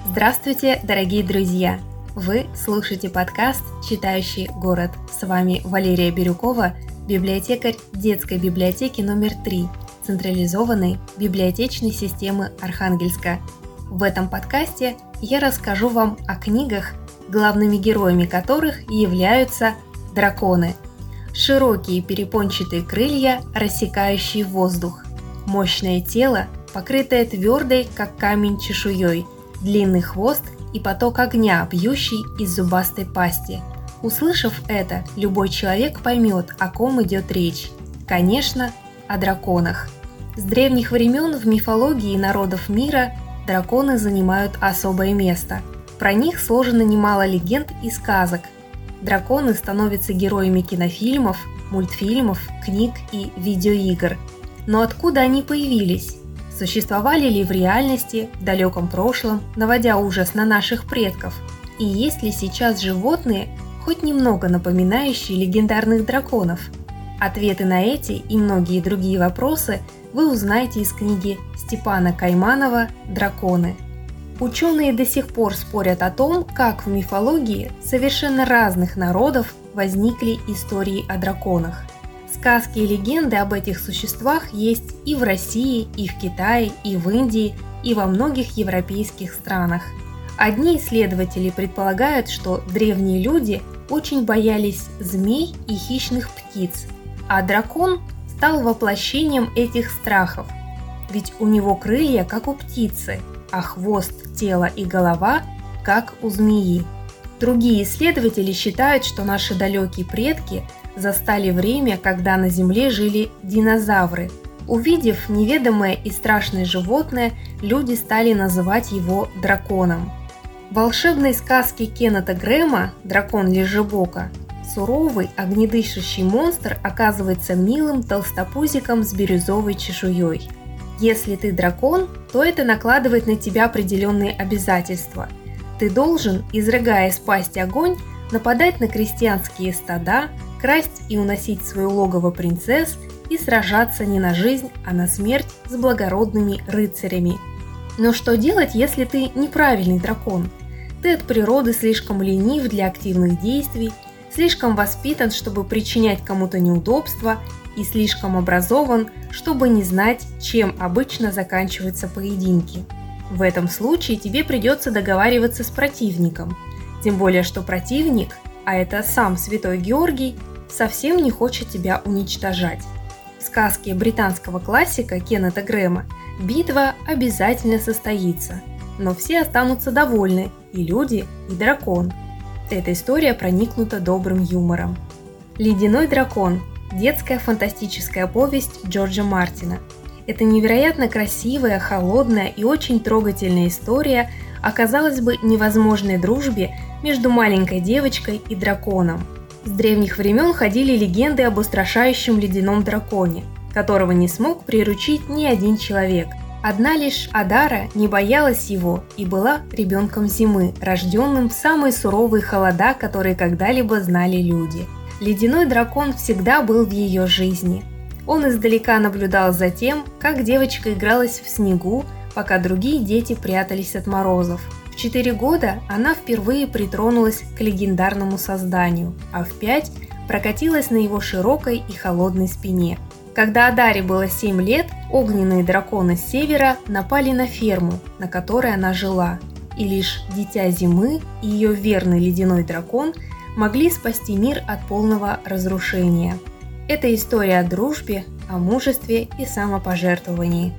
Здравствуйте, дорогие друзья! Вы слушаете подкаст «Читающий город». С вами Валерия Бирюкова, библиотекарь детской библиотеки номер 3 централизованной библиотечной системы Архангельска. В этом подкасте я расскажу вам о книгах, главными героями которых являются драконы. Широкие перепончатые крылья, рассекающие воздух. Мощное тело, покрытое твердой, как камень, чешуей. Длинный хвост и поток огня, бьющий из зубастой пасти. Услышав это, любой человек поймет, о ком идет речь. Конечно, о драконах. С древних времен в мифологии народов мира драконы занимают особое место. Про них сложено немало легенд и сказок. Драконы становятся героями кинофильмов, мультфильмов, книг и видеоигр. Но откуда они появились? Существовали ли в реальности, в далеком прошлом, наводя ужас на наших предков? И есть ли сейчас животные, хоть немного напоминающие легендарных драконов? Ответы на эти и многие другие вопросы вы узнаете из книги Степана Кайманова «Драконы». Ученые до сих пор спорят о том, как в мифологии совершенно разных народов возникли истории о драконах. Сказки и легенды об этих существах есть и в России, и в Китае, и в Индии, и во многих европейских странах. Одни исследователи предполагают, что древние люди очень боялись змей и хищных птиц, а дракон стал воплощением этих страхов, ведь у него крылья, как у птицы, а хвост, тело и голова, как у змеи. Другие исследователи считают, что наши далекие предки застали время, когда на Земле жили динозавры. Увидев неведомое и страшное животное, люди стали называть его драконом. В волшебной сказке Кеннета Грэма «Дракон-лежебока» суровый, огнедышащий монстр оказывается милым толстопузиком с бирюзовой чешуей. Если ты дракон, то это накладывает на тебя определенные обязательства. Ты должен, изрыгая из пасти огонь, нападать на крестьянские стада, красть и уносить в свое логово принцесс и сражаться не на жизнь, а на смерть с благородными рыцарями. Но что делать, если ты неправильный дракон? Ты от природы слишком ленив для активных действий, слишком воспитан, чтобы причинять кому-то неудобства, и слишком образован, чтобы не знать, чем обычно заканчиваются поединки. В этом случае тебе придется договариваться с противником. Тем более, что противник, а это сам Святой Георгий, совсем не хочет тебя уничтожать. В сказке британского классика Кеннета Грэма битва обязательно состоится, но все останутся довольны, и люди, и дракон. Эта история проникнута добрым юмором. «Ледяной дракон» – детская фантастическая повесть Джорджа Мартина. Это невероятно красивая, холодная и очень трогательная история о, казалось бы, невозможной дружбе между маленькой девочкой и драконом. С древних времен ходили легенды об устрашающем ледяном драконе, которого не смог приручить ни один человек. Одна лишь Адара не боялась его и была ребенком зимы, рожденным в самые суровые холода, которые когда-либо знали люди. Ледяной дракон всегда был в ее жизни. Он издалека наблюдал за тем, как девочка игралась в снегу, пока другие дети прятались от морозов. В 4 года она впервые притронулась к легендарному созданию, а в 5 прокатилась на его широкой и холодной спине. Когда Адаре было 7 лет, огненные драконы с севера напали на ферму, на которой она жила, и лишь Дитя Зимы и ее верный ледяной дракон могли спасти мир от полного разрушения. Это история о дружбе, о мужестве и самопожертвовании.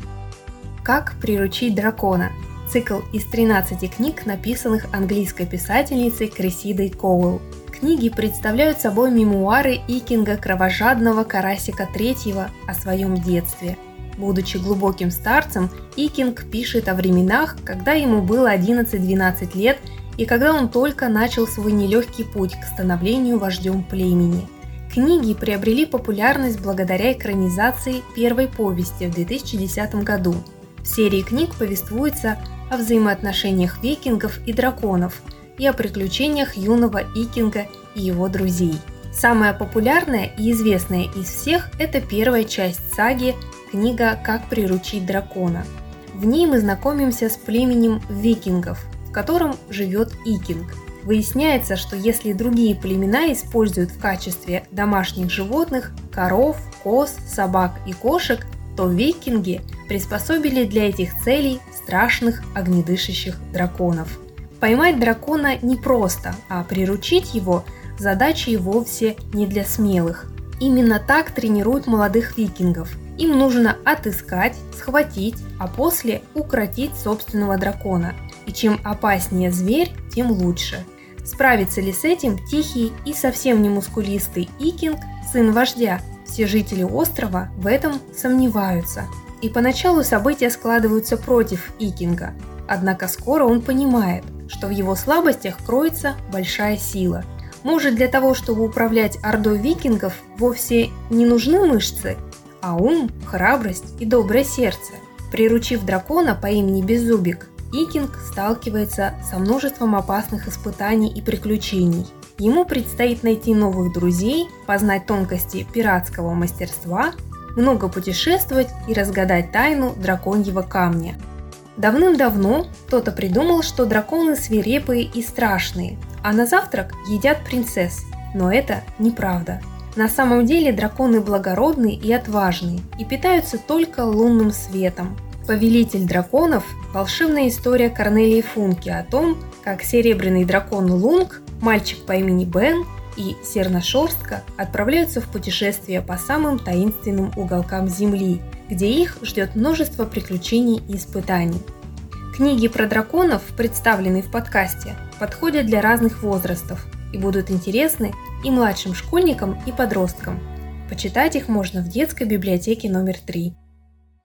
Как приручить дракона? Цикл из 13 книг, написанных английской писательницей Крессидой Коуэлл. Книги представляют собой мемуары Икинга Кровожадного Карасика III о своем детстве. Будучи глубоким старцем, Икинг пишет о временах, когда ему было 11-12 лет и когда он только начал свой нелегкий путь к становлению вождем племени. Книги приобрели популярность благодаря экранизации первой повести в 2010 году. В серии книг повествуется о взаимоотношениях викингов и драконов и о приключениях юного Икинга и его друзей. Самая популярная и известная из всех – это первая часть саги, книга «Как приручить дракона». В ней мы знакомимся с племенем викингов. в котором живет икинг. Выясняется, что если другие племена используют в качестве домашних животных коров, коз, собак и кошек, то викинги приспособили для этих целей страшных огнедышащих драконов. Поймать дракона непросто, а приручить его – задача и вовсе не для смелых. Именно так тренируют молодых викингов. Им нужно отыскать, схватить, а после укротить собственного дракона. И чем опаснее зверь, тем лучше. Справится ли с этим тихий и совсем не мускулистый икинг, сын вождя? Все жители острова в этом сомневаются. И поначалу события складываются против икинга. Однако скоро он понимает, что в его слабостях кроется большая сила. Может, для того, чтобы управлять ордой викингов, вовсе не нужны мышцы, а ум, храбрость и доброе сердце. Приручив дракона по имени Беззубик, икинг сталкивается со множеством опасных испытаний и приключений. Ему предстоит найти новых друзей, познать тонкости пиратского мастерства, много путешествовать и разгадать тайну драконьего камня. Давным-давно кто-то придумал, что драконы свирепые и страшные, а на завтрак едят принцесс. Но это неправда. На самом деле драконы благородные и отважные и питаются только лунным светом. «Повелитель драконов» – волшебная история Корнелии Функе о том, как серебряный дракон Лунг, мальчик по имени Бен и Серношерстка отправляются в путешествие по самым таинственным уголкам Земли, где их ждет множество приключений и испытаний. Книги про драконов, представленные в подкасте, подходят для разных возрастов и будут интересны и младшим школьникам, и подросткам. Почитать их можно в детской библиотеке номер 3.